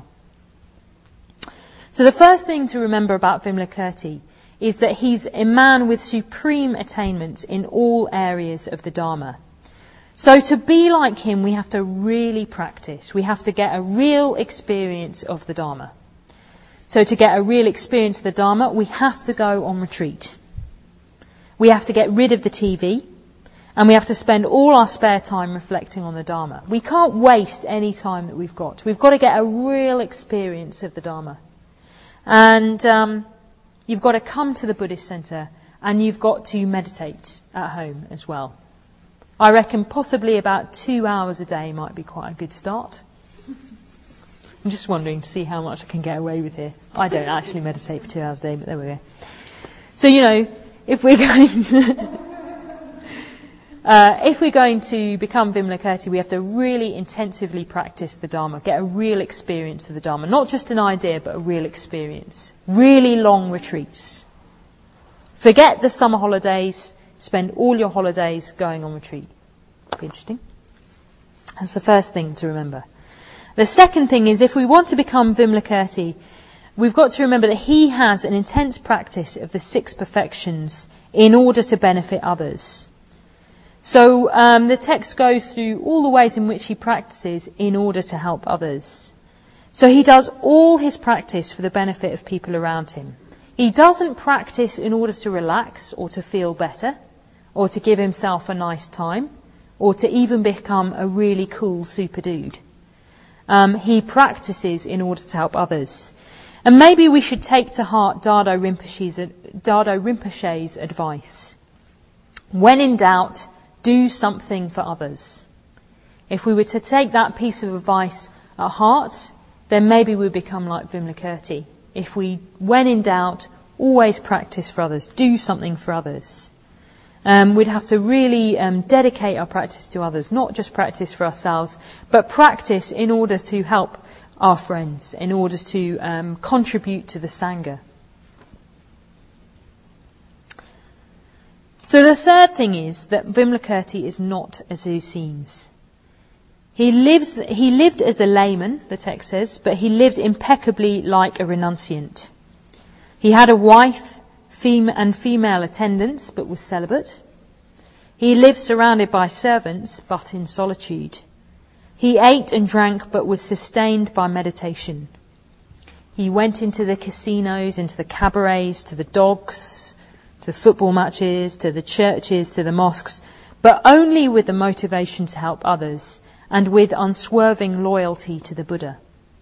So the first thing to remember about Vimalakirti is that he's a man with supreme attainments in all areas of the Dharma. So to be like him, we have to really practice. We have to get a real experience of the Dharma. So to get a real experience of the Dharma, we have to go on retreat. We have to get rid of the TV, and we have to spend all our spare time reflecting on the Dharma. We can't waste any time that we've got. We've got to get a real experience of the Dharma. And you've got to come to the Buddhist Centre, and you've got to meditate at home as well. I reckon possibly about 2 hours a day might be quite a good start. I'm just wondering to see how much I can get away with here. I don't actually meditate for 2 hours a day, but there we go. So, if we're going to become Vimalakirti, we have to really intensively practice the Dharma, get a real experience of the Dharma. Not just an idea, but a real experience. Really long retreats. Forget the summer holidays. Spend all your holidays going on retreat. Be interesting. That's the first thing to remember. The second thing is, if we want to become Vimalakirti, we've got to remember that he has an intense practice of the 6 perfections in order to benefit others. So the text goes through all the ways in which he practices in order to help others. So he does all his practice for the benefit of people around him. He doesn't practice in order to relax or to feel better or to give himself a nice time or to even become a really cool super dude. He practices in order to help others. And maybe we should take to heart Dado Rinpoche's advice. When in doubt, do something for others. If we were to take that piece of advice at heart, then maybe we'd become like Vimalakirti. If we, when in doubt, always practice for others, do something for others. We'd have to really dedicate our practice to others, not just practice for ourselves, but practice in order to help our friends, in order to contribute to the Sangha. So the third thing is that Vimalakirti is not as he seems. He lived as a layman, the text says, but he lived impeccably like a renunciant. He had a wife and female attendants, but was celibate. He lived surrounded by servants, but in solitude. He ate and drank, but was sustained by meditation. He went into the casinos, into the cabarets, to the dogs, the football matches, to the churches, to the mosques, but only with the motivation to help others and with unswerving loyalty to the Buddha.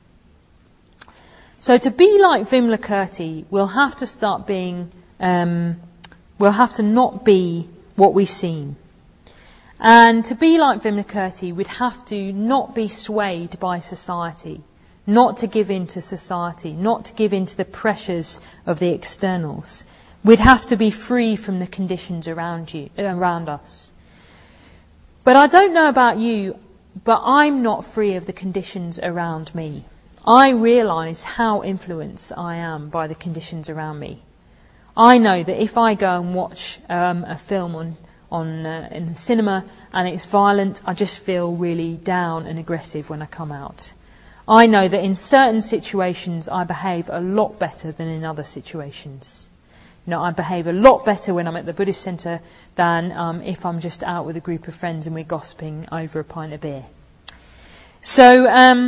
So to be like Vimalakirti, we'll have to start being, we'll have to not be what we seem. And to be like Vimalakirti, we'd have to not be swayed by society, not to give in to society, not to give in to the pressures of the externals. We'd have to be free from the conditions around us. But I don't know about you, but I'm not free of the conditions around me. I realise how influenced I am by the conditions around me. I know that if I go and watch a film in the cinema and it's violent, I just feel really down and aggressive when I come out. I know that in certain situations I behave a lot better than in other situations. You know, I behave a lot better when I'm at the Buddhist centre than if I'm just out with a group of friends and we're gossiping over a pint of beer. So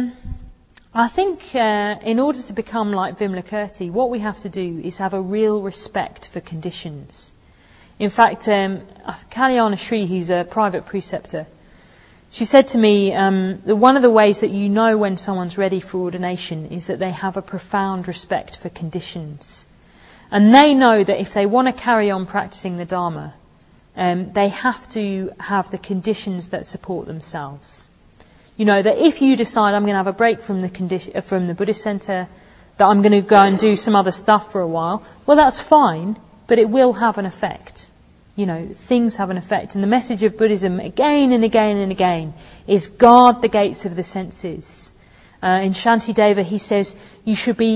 I think in order to become like Vimalakirti, what we have to do is have a real respect for conditions. In fact, Kalyana Shri, who's a private preceptor, she said to me that one of the ways that you know when someone's ready for ordination is that they have a profound respect for conditions. And they know that if they want to carry on practicing the Dharma, they have to have the conditions that support themselves. You know, that if you decide I'm going to have a break from the Buddhist centre, that I'm going to go and do some other stuff for a while, well, that's fine, but it will have an effect. You know, things have an effect. And the message of Buddhism, again and again and again, is guard the gates of the senses. In Shantideva, he says, you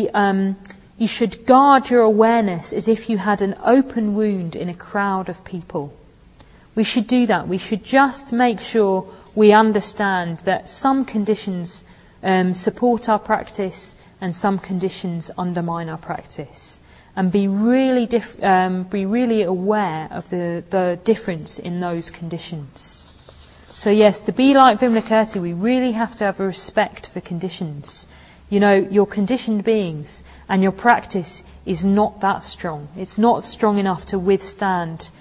should guard your awareness as if you had an open wound in a crowd of people. We should do that. We should just make sure we understand that some conditions support our practice and some conditions undermine our practice. And be really aware of the difference in those conditions. So yes, to be like Vimalakirti, we really have to have a respect for conditions. You know, you're conditioned beings, and your practice is not that strong. It's not strong enough to withstand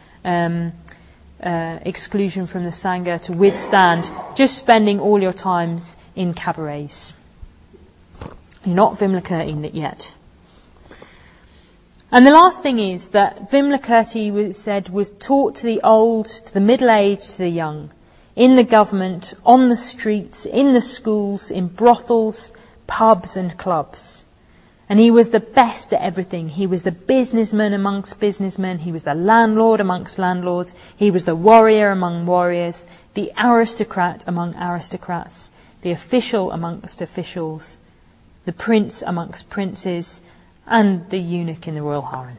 exclusion from the Sangha, to withstand just spending all your times in cabarets. You're not Vimalakirti yet. And the last thing is that Vimalakirti was taught to the old, to the middle-aged, to the young, in the government, on the streets, in the schools, in brothels, pubs and clubs. And he was the best at everything. He was the businessman amongst businessmen. He was the landlord amongst landlords. He was the warrior among warriors, the aristocrat among aristocrats, the official amongst officials, the prince amongst princes, and the eunuch in the royal harem.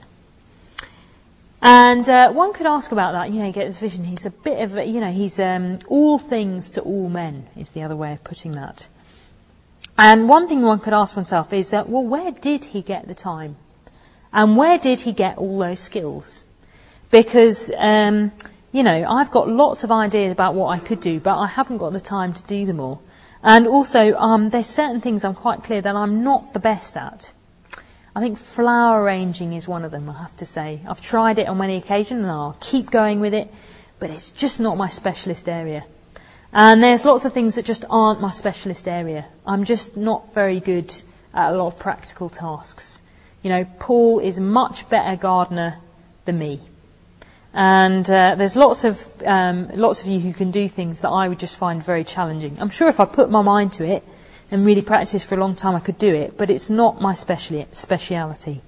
And one could ask about that. You know, you get this vision. He's a bit of, he's all things to all men, is the other way of putting that. And one thing one could ask oneself is, well, where did he get the time? And where did he get all those skills? Because, I've got lots of ideas about what I could do, but I haven't got the time to do them all. And also, there's certain things I'm quite clear that I'm not the best at. I think flower arranging is one of them, I have to say. I've tried it on many occasions and I'll keep going with it, but it's just not my specialist area. And there's lots of things that just aren't my specialist area. I'm just not very good at a lot of practical tasks. You know, Paul is a much better gardener than me. And there's lots of you who can do things that I would just find very challenging. I'm sure if I put my mind to it and really practice for a long time I could do it, but it's not my speciality.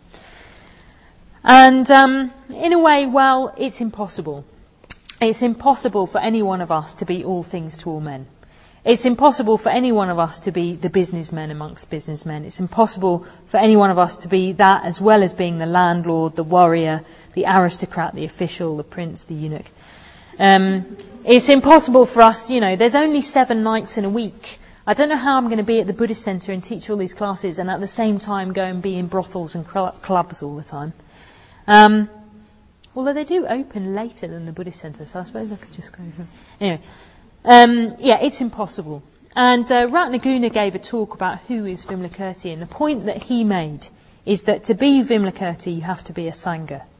And in a way, well, it's impossible. It's impossible for any one of us to be all things to all men. It's impossible for any one of us to be the businessmen amongst businessmen. It's impossible for any one of us to be that as well as being the landlord, the warrior, the aristocrat, the official, the prince, the eunuch. It's impossible for us, there's only 7 nights in a week. I don't know how I'm going to be at the Buddhist centre and teach all these classes and at the same time go and be in brothels and clubs all the time. Although they do open later than the Buddhist centre, so I suppose I could just go. Anyway, it's impossible. And Ratnaguna gave a talk about who is Vimalakirti, and the point that he made is that to be Vimalakirti you have to be a Sangha.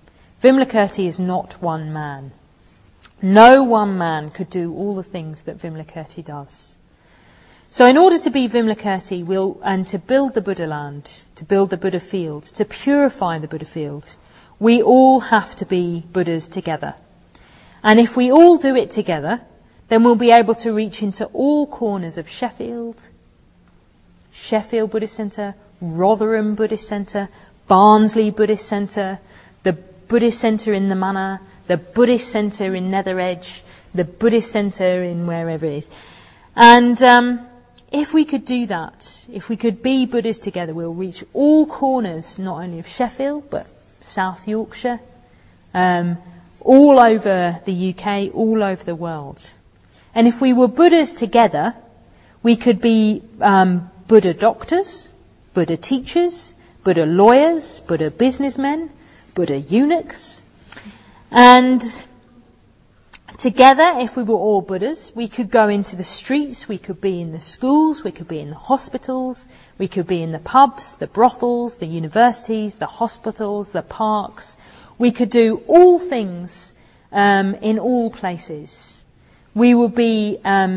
Vimalakirti is not one man. No one man could do all the things that Vimalakirti does. So in order to be Vimalakirti and to build the Buddha land, to build the Buddha field, to purify the Buddha field, we all have to be Buddhas together. And if we all do it together, then we'll be able to reach into all corners of Sheffield Buddhist Centre, Rotherham Buddhist Centre, Barnsley Buddhist Centre, the Buddhist Centre in the Manor, the Buddhist Centre in Netheredge, the Buddhist Centre in wherever it is. And if we could do that, if we could be Buddhas together, we'll reach all corners, not only of Sheffield, but South Yorkshire, all over the UK, all over the world. And if we were Buddhas together, we could be Buddha doctors, Buddha teachers, Buddha lawyers, Buddha businessmen, Buddha eunuchs. And together, if we were all Buddhas, we could go into the streets, we could be in the schools, we could be in the hospitals, we could be in the pubs, the brothels, the universities, the hospitals, the parks. We could do all things in all places. We would be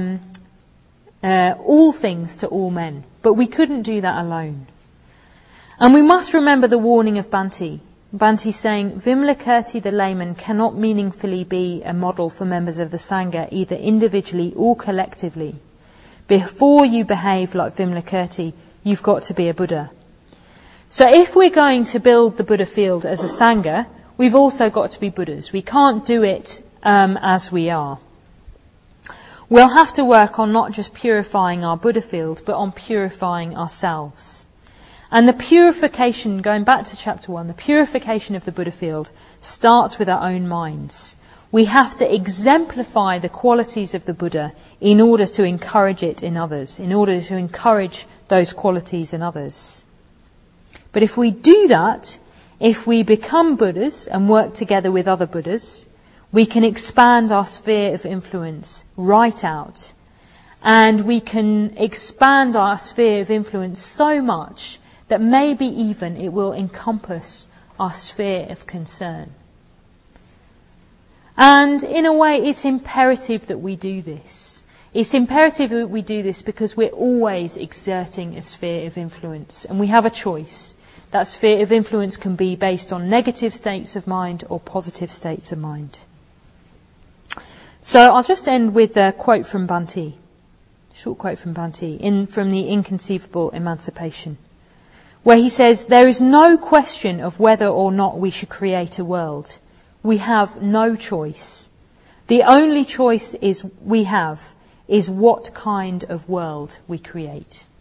all things to all men. But we couldn't do that alone. And we must remember the warning of Bhante. Bhante saying, Vimalakirti the layman cannot meaningfully be a model for members of the Sangha, either individually or collectively. Before you behave like Vimalakirti, you've got to be a Buddha. So if we're going to build the Buddha field as a Sangha, we've also got to be Buddhas. We can't do it as we are. We'll have to work on not just purifying our Buddha field, but on purifying ourselves. And the purification, going back to chapter 1, the purification of the Buddha field starts with our own minds. We have to exemplify the qualities of the Buddha in order to encourage it in others, in order to encourage those qualities in others. But if we do that, if we become Buddhas and work together with other Buddhas, we can expand our sphere of influence right out. And we can expand our sphere of influence so much that maybe even it will encompass our sphere of concern. And in a way, it's imperative that we do this. It's imperative that we do this because we're always exerting a sphere of influence, and we have a choice. That sphere of influence can be based on negative states of mind or positive states of mind. So I'll just end with a quote from Bhante, a short quote from Bhante, from the Inconceivable Emancipation, where he says, there is no question of whether or not we should create a world. We have no choice. The only choice we have is what kind of world we create.